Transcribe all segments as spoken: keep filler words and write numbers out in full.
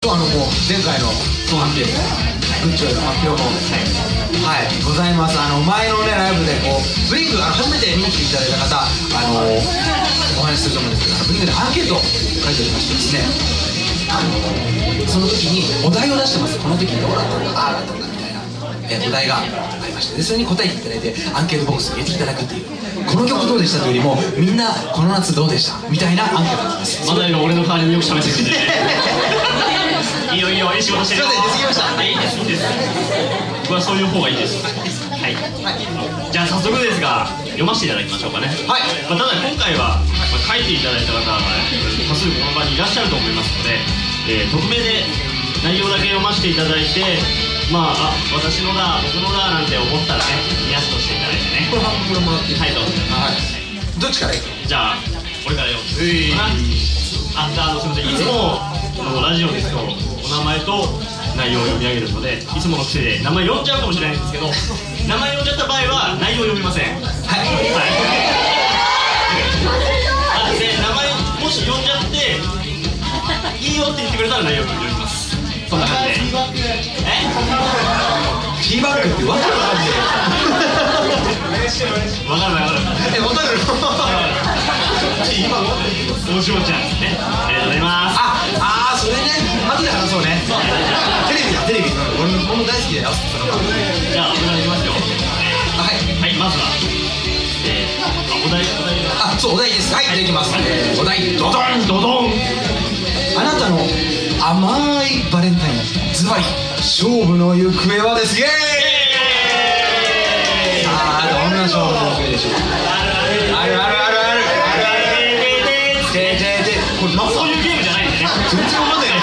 あのもう前回のそうなんですグッチョイの発表もはいございます。あの前のねライブでこうブリングあの初めて見に来ていただいた方あのお話しすると思うんですけど、ブリングでアンケートを書いておりましてですね、あのその時にお題を出してます。この時にどうだったんだああだったんだみたいな、えー、お題がありまして、でそれに答えていただいてアンケートボックスに入れていただくっていう、この曲どうでしたというよりもみんなこの夏どうでしたみたいなアンケートなんです。 まだ今俺の代わりによく喋ってくれていいよいいよ、いい仕事してるよ。 すいません、出過ぎました。 いいですいいです。僕はそういう方がいいです。はい、はい、じゃあ早速ですが読ませていただきましょうかね。はい、まあ、ただ今回は、まあ、書いていただいた方が多数この場にいらっしゃると思いますので、えー、匿名で内容だけ読ませていただいて、まあ、あ私のだ僕のだなんて思ったらねニヤッとしていただいてね。 これ半分これもらっていい？はい、どうぞ。はい、どっちからいく？じゃあ俺から読むかな。あ、あのすみません、いつものラジオですとお名前と内容を読み上げるので、いつもの癖で名前読んじゃうかもしれないんですけど、名前読んじゃった場合は内容読みません。はい、はい、で名前もし読んじゃっていいよって言ってくれたら内容読みます。そんな感じで。え？ ティーバッグってわかるわかんねえ。わかるわかる。 え、わかるの？ ティーバッグ。大島ちゃんですね。ありがとうございます。 あ、あー、それね。後で話そうね。テレビだ、テレビ。俺も大好きだよ。 じゃあ、お願いしますよ。 はい。 はい、まずは。えー、あ、お題、お題。 あ、そう、お題です。はい、じゃあいきます。お題、ドドン、ドドン。あなたの甘いバレンタイン、ズバリ勝負の行方はです。イエーイ。さあ、どんな勝負の行方でしょうか。あるあるあるあるあるででで、これそういうゲームじゃないんでね。 全然わかんない。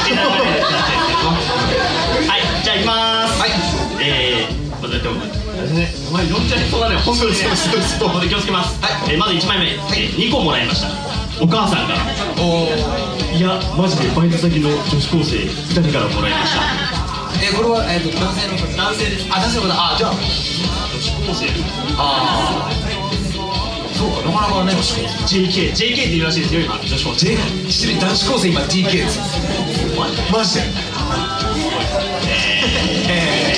はい、じゃあいきまーす。はい、えー、これだってお前読んじゃいそうだね、本当にね。ここで気をつけます。はい、えー、まずいちまいめ、えー、にこもらいました。お母さんがおいや、マジでバイト先の女子高生ふたりからもらいました。 えー、これは、えー、と男性の方？ 男性です。 あ、男性の方。あ、じゃあ女子高生。 ああ、そうか、なかなかね。 ジェイケー、ジェイケー って言うらしいですよ、今、女子高生。 失礼、男子高生今 ディーケー です。マジで。え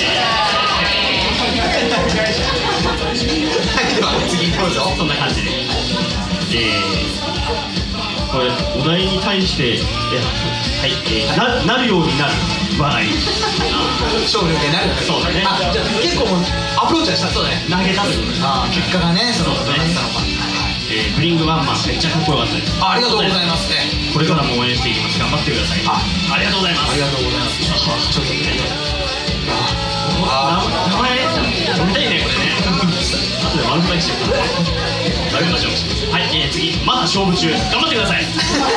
はい、では次どうぞ。 そんな感じで。えー、これ、お題に対して、えはい、えー、な、なるようになる笑い。 勝負になる。 そうだね。 あ、じゃあ結構アプローチはした。そうだね。 投げたと。 あ、結果がね、そのどうなったのか。 えー、ブリングワンマンめっちゃかっこよかったです。 あ、ありがとうございますね。 これからも応援していきます。頑張ってください。あ、ありがとうございます。 ありがとうございます。ちょっとね。あ、 名前読みたいね、これね。後で丸書きしてるから。丸書きしましょう。はい、えー、次、まだ勝負中。頑張ってください。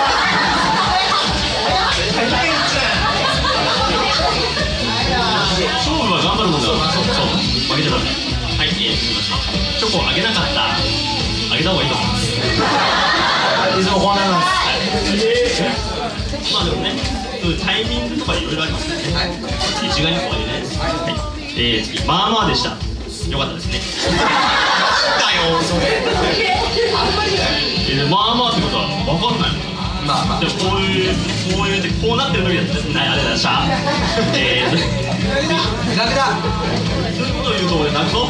勝負は頑張るもんだ。そう、そう、負けちゃダメ。はい、えー、続きまして。チョコをあげなかった。あげた方がいいと思います。 いつもこんなの。 まあでもね、タイミングとかいろいろありますね。はい。一概にこうじゃないです。はい。えー、次、まあまあでした。よかったですね。 だよ、それ。 えー、まあまあってことは分かんないもん。 まあまあ。 でもこういうこういうこうなってる時だったらあれだしゃ。えー、 楽だ。 そういうことを言うと俺泣くぞ。はい、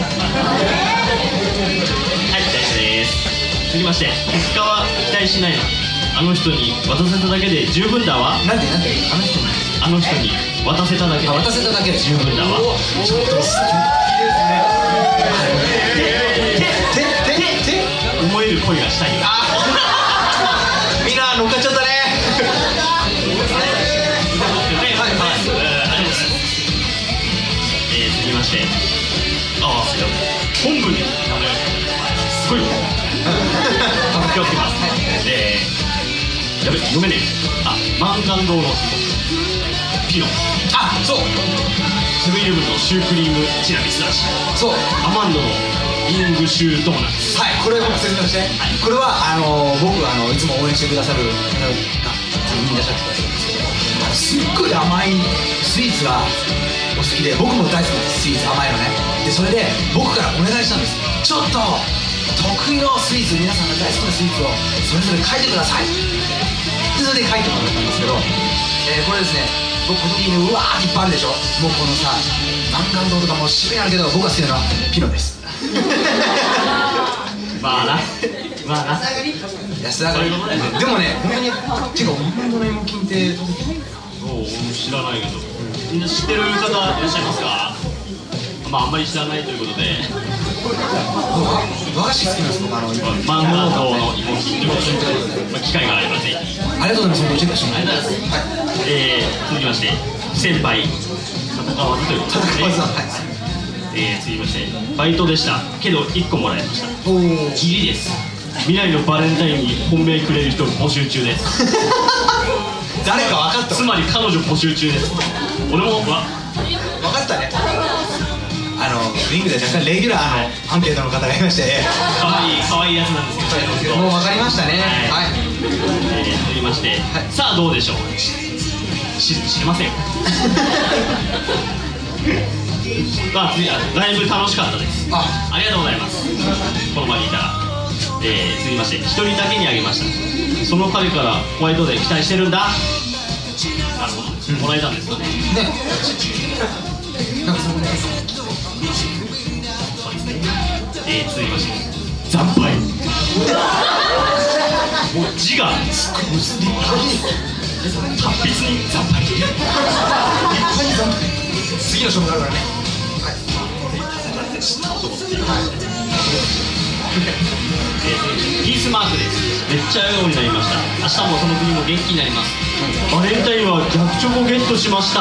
大丈夫です。続きまして、結果は期待しないな。あの人に渡せただけで十分だわ。 なんでなんであの人にあの人に渡せただけで渡せただけで十分だわ。 ちょっと素敵ですね。てててて思える恋がしたい。 あ、みんな乗っかっちゃったね。 はいはい。えー、続きまして、ああ、本部に名前がすごいよ。気をつけます。えー、やべ、読めねえ。あ、満貫堂のピノ。 あ、そう。 セブンイレブンのシュークリームティラミスだし。 そう。 アマンドのリングシュードーナツ。 はい、これ僕説明して。はい、これはあの僕あのいつも応援してくださる方がいらっしゃってくださるんですけど、すっごい甘いスイーツがお好きで、僕も大好きです。スイーツ甘いのね。でそれで僕からお願いしたんです。ちょっと得意のスイーツ、皆さんが大好きなスイーツをそれぞれ書いてください。でそれで書いてもらったんですけど、えー、これですね、 僕個人的にうわーっていっぱいあるでしょ。もうこのさ南関堂とかも渋いあるけど、僕が好きなのはピノです。 まあなまあな安上がり。でもね、本当にてか本当の芋金って知らないけど、みんな知ってる方いらっしゃいますか？まああんまり知らないということで、 和菓子好きなんです僕、あのマンガーの芋金ということで、まあ機会があればぜひ。 ありがとうございます。チェックしてもらいます。 えー、続きまして先輩戦わずということで、 戦わずは、はい。 えー、続きましてバイトでしたけどいっこもらいました。 おお。 ギリです。未来のバレンタインに本命くれる人募集中です。 誰か分かった。 つまり彼女募集中です。俺もわ分かったね。あのリングで若干レギュラーのアンケートの方がいまして、 可愛い可愛いやつなんですけど、 もう分かりましたね。はい。 えー、続きまして、さあどうでしょう。し知りません。まあ次はライブ楽しかったです。あありがとうございます。この場にいたら、えー、続きまして一人だけにあげました。その彼からホワイトで期待してるんだ。なるほど、うん、もらえたんですかね。ね。なんかそのね。そうですね。えー、続きまして惨敗。もう字がすごい立派に達筆に惨敗。立派に惨敗。 次の勝負があるからね。はい。 知った男っていう。はい。ピースマークです。めっちゃ笑顔になりました。明日もその国も元気になります。バレンタインは逆チョコゲットしました。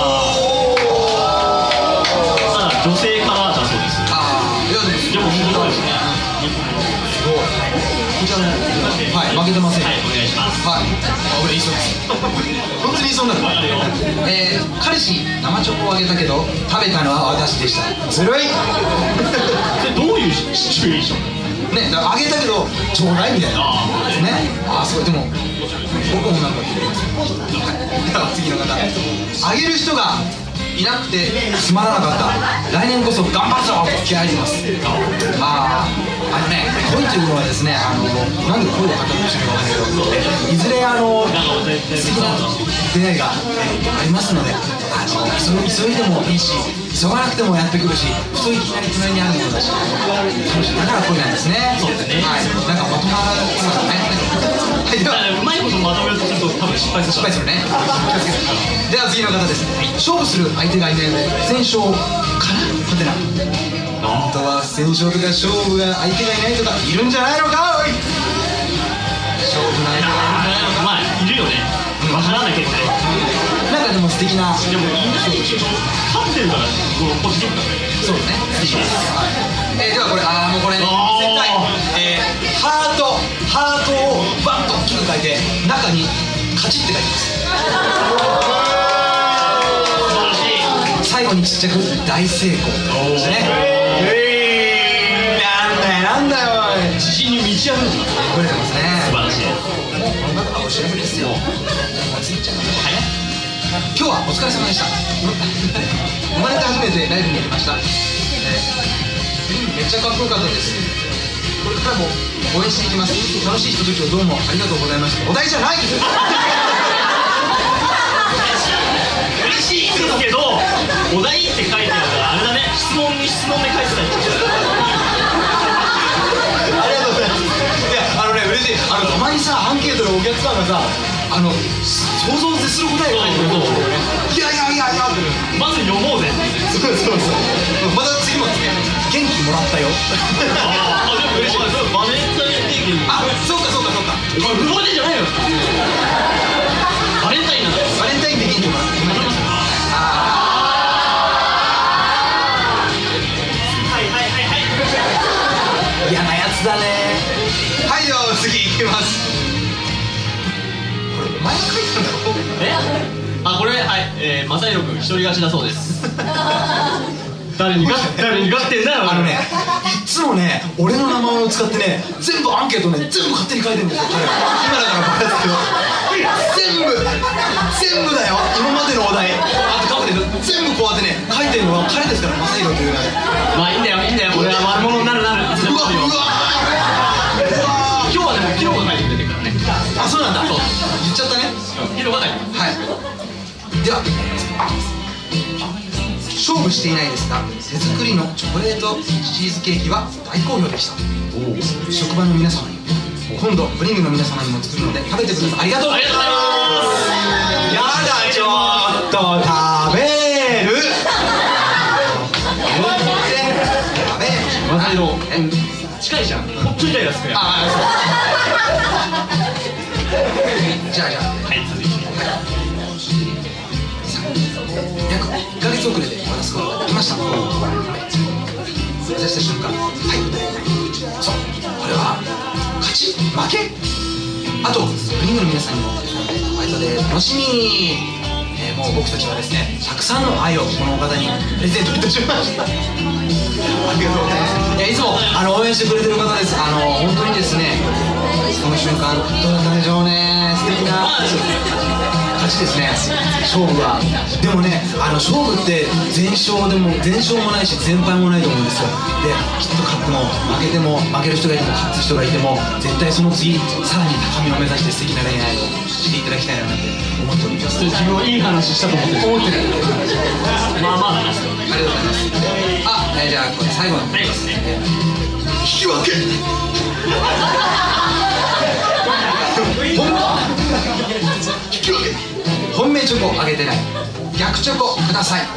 ただ女性からだそうです。ああ、いやでもすごいですね。すごい。こちらはい、負けてません。はい、お願いします。はい。あ、俺言いそうです。本当に言いそうなんだ。えー、彼氏に生チョコをあげたけど食べたのは私でした。ずるい。それどういうシチュエーション？ね、だからあげたけどちょうだいみたいな。ね。ああ、すごい。でも僕もなんか聞いてます。では次の方。あげる人がいなくてつまらなかった。来年こそ頑張るぞと気合い入れます。ああ、あのね、恋というのはですね、あのなんで恋を語ってしまうんだけど、いずれあの素敵な出会いがありますので、あの急いでもいいし急がなくてもやってくるし、ふといきなり隣にあるものだし、楽しい。だから恋なんですね。そうですね。はい。なんかまとまらないですね。はい。ではうまいことまとめようとすると多分失敗する。失敗するね。では次の方です。勝負する相手がいないので戦勝かなはてな。本当は戦勝とか勝負が相手がいないとかいるんじゃないのか。おい、勝負の相手がいるんじゃないのか。まあいるよね。わからないけどね。なんかでも素敵な。でもいい勝負しよう。勝ってるからこのポジティブだね。そうね。いいです。えー、ではこれ、ああもうこれね、絶対、えー、ハートハートをバッと大きく書いて中にカチって書いてます。最後にちっちゃく大成功ですね。なんだよなんだよ、自信に満ち溢れてますね。溢れてますね。素晴らしい。もうこの中はお知らせですよ。もうついちゃうの。はい。今日はお疲れ様でした。生まれて初めてライブに行きました。えー、めっちゃかっこよかったです。これからも応援していきます。楽しいひとときをどうもありがとうございました。お題じゃない。嬉しいけどお題って書いてあるからあれだね、質問に質問で返せない。ありがとうございます。いや、あのね、嬉しい。あのたまにさアンケートでお客さんがさ、あの想像を絶する答えが書いてくると、いやいやいやいやってまず読もうぜ。そうそうそう。また次もね、元気もらったよ。ああ、でも嬉しい。バレンタインデー。あ、そうかそうかそうか。不法でじゃないよ。バレンタインなんだよ。バレンタインで元気もらった。嫌なやつだね。はい、では次いきます。これお前が書いたんだろ。え？あ、これはい、えー、正宏君一人勝ちだそうです。誰に勝って誰に勝ってんだよ。あのね、いつもね、俺の名前を使ってね、全部アンケートね、全部勝手に書いてるんですよ。彼今だからバカですけど、全部全部だよ。今までのお題あと書くけど全部こうやってね書いてるのは彼ですから、正宏という名前。まあいいんだよいいんだよ。俺は悪者になるなる。うわうわ。今日はでもピロが書いてくれてるからね。あ、そうなんだ。そう言っちゃったね。ピロが書いてる。はい。 では勝負していないですが、手作りのチョコレートチーズケーキは大好評でした。職場の皆様に、今度ブリングの皆様にも作るので食べてください。ありがとうございます。やだ、ちょっと食べる食べるまさ色近いじゃん。本当にイライラするやん。 ああ、そうじゃあじゃあ、 はい、続いて約いっかげつ遅れで渡すことができました。渡した瞬間、はい、そう、これは勝ち負け。あとブリングの皆さんにもホワイトで楽しみ、えー、もう僕たちはですね、たくさんの愛をこのお方にプレゼントいたしました。ありがとうございます。いや、いつもあの応援してくれてる方です。あの本当にですね、この瞬間どうだったでしょうね。素敵な勝ちですね、勝負は。でもね、あの勝負って全勝でも全勝もないし全敗もないと思うんですよ。で、きっと勝っても負けても、負ける人がいても勝つ人がいても、絶対その次さらに高みを目指して素敵な恋愛をしていただきたいなって思っております。 自分はいい話したと思ってる。 思ってる。 まあまあだな。ありがとうございます。あ、えー、じゃあこれ最後の最後ですね、 えー、引き分け引き分け本命チョコあげてない、逆チョコください。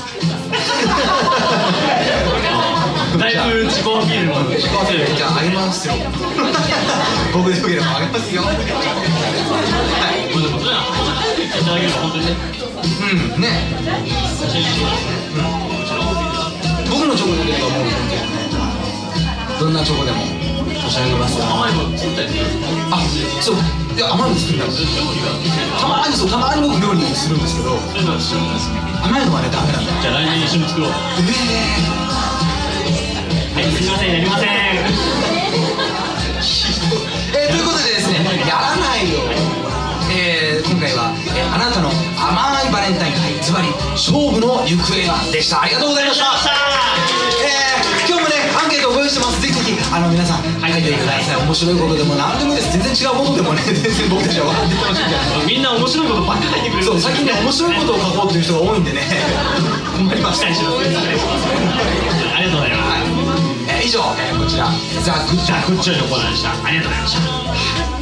だいぶ自己アピールも自己アピール、じゃああげますよ。僕でよければあげますよ。はい、 こういうことじゃいただければ本当にね、 うんね、僕のチョコではもう全然ね、どんなチョコでも差し上げますよ。 甘いもの作ったりする。 あ、そう、いや、甘いの作るんです。たまに、そう、たまに僕料理するんですけど、甘いのはね、ダメなんだよ。 じゃあ来年一緒に作ろう。 えはい、すみません、やりません。 えー、ということでですね、やらないよ。えー、今回は、えー、あなたの甘いバレンタイン会、ズバリ勝負の行方はでした。ありがとうございました。えー、今日もね、アンケートをご用意してます。ぜひぜひあの皆さん書いてください。面白いことでも何でもいいです。全然違うことでもね、全然僕たちは笑って楽しいんじゃない。 みんな面白いことばっか書いてくれる。 そう、最近ね、面白いことを書こうという人が多いんでね、困りました。 期待します。ありがとうございます。 はい、えー、以上、えー、こちらザ・グッチョイのコーナーでした。ありがとうございました。